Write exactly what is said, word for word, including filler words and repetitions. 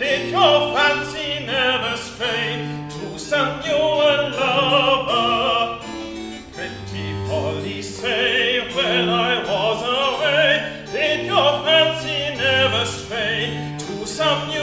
Did your fancy never stray to some newer lover? Pretty Polly, say, when I was away, did your fancy never stray to some newer